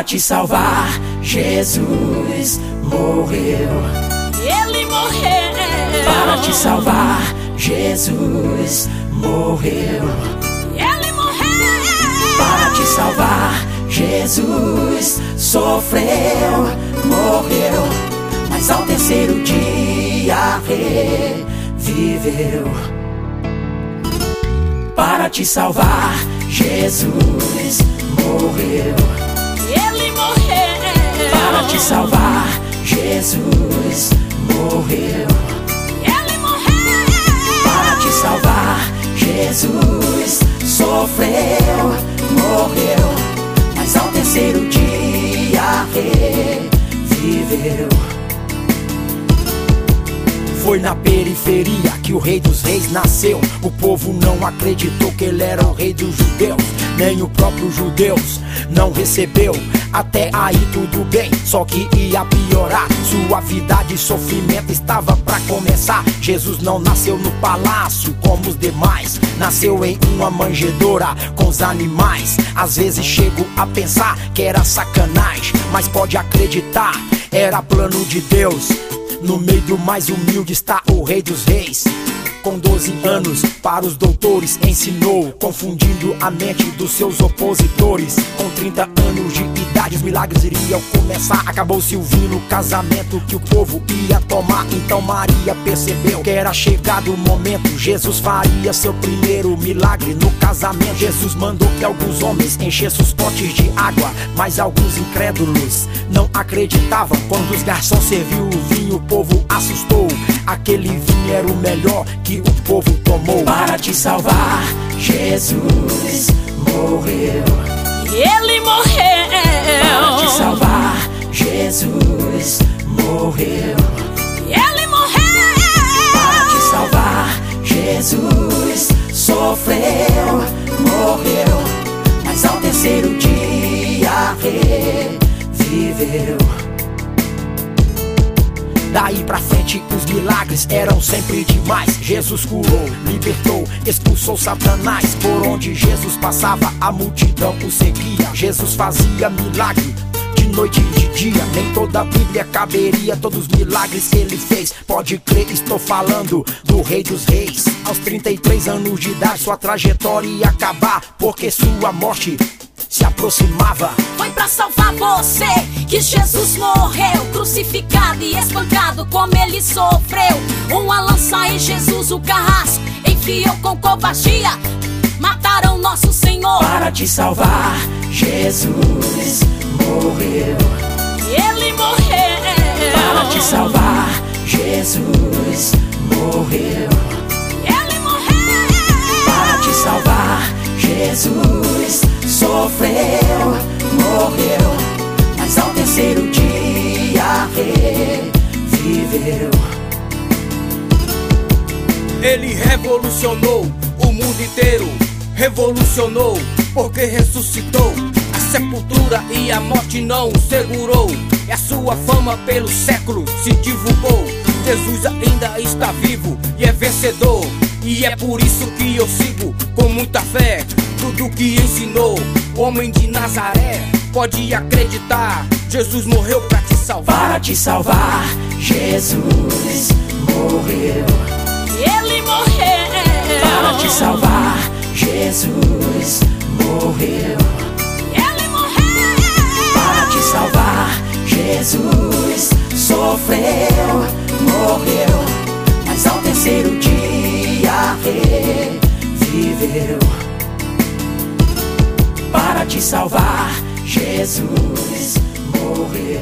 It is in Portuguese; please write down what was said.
te salvar, Jesus morreu. Ele morreu Para te salvar, Jesus morreu. Ele morreu Para te salvar, Jesus sofreu, morreu, mas ao terceiro dia reviveu. Para te salvar, Jesus morreu. Ele morreu Para te salvar, Jesus morreu. Ele morreu Para te salvar, Jesus sofreu, morreu, mas ao terceiro dia reviveu. Foi na periferia que o Rei dos Reis nasceu. O povo não acreditou que ele era o rei dos judeus. Nem o próprio judeus não recebeu. Até aí tudo bem, só que ia piorar. Sua vida de sofrimento estava pra começar. Jesus não nasceu no palácio como os demais. Nasceu em uma manjedoura com os animais. Às vezes chego a pensar que era sacanagem, mas pode acreditar, era plano de Deus. No meio do mais humilde está o Rei dos Reis. Com 12 anos para os doutores ensinou, confundindo a mente dos seus opositores. Com 30 anos de idade os milagres iriam começar. Acabou-se o vinho no casamento que o povo ia tomar. Então Maria percebeu que era chegado o momento. Jesus faria seu primeiro milagre no casamento. Jesus mandou que alguns homens enchessem os potes de água, mas alguns incrédulos não acreditavam. Quando os garçons serviu o vinho, o povo assustou. Aquele vinho era o melhor que o povo tomou. Para te salvar, Jesus morreu. Ele morreu Para te salvar, Jesus morreu. Ele morreu Para te salvar, Jesus sofreu, morreu, mas ao terceiro dia reviveu. Daí pra frente os milagres eram sempre demais. Jesus curou, libertou, expulsou Satanás. Por onde Jesus passava a multidão o seguia. Jesus fazia milagre de noite e de dia. Nem toda a Bíblia caberia todos os milagres que ele fez. Pode crer, estou falando do Rei dos Reis. Aos 33 anos de idade sua trajetória ia acabar, porque sua morte se aproximava. Foi pra salvar você que Jesus morreu, crucificado e espancado como ele sofreu. Uma lança em Jesus, o carrasco enfiou com covardia, mataram nosso Senhor. Para te salvar, Jesus morreu. Ele morreu Para te salvar, Jesus morreu. Ele morreu Para te salvar, Jesus sofreu, morreu, mas ao terceiro dia reviveu. Ele revolucionou o mundo inteiro, revolucionou porque ressuscitou. A sepultura e a morte não o segurou, e a sua fama pelos séculos se divulgou. Jesus ainda está vivo e é vencedor, e é por isso que eu sigo com muita fé tudo que ensinou. Homem de Nazaré, pode acreditar, Jesus morreu pra te salvar. Para te salvar, Jesus morreu. Ele morreu Para te salvar, Jesus morreu. Ele morreu Para te salvar, Jesus sofreu, morreu, mas ao terceiro dia reviveu. Para te salvar, Jesus morreu.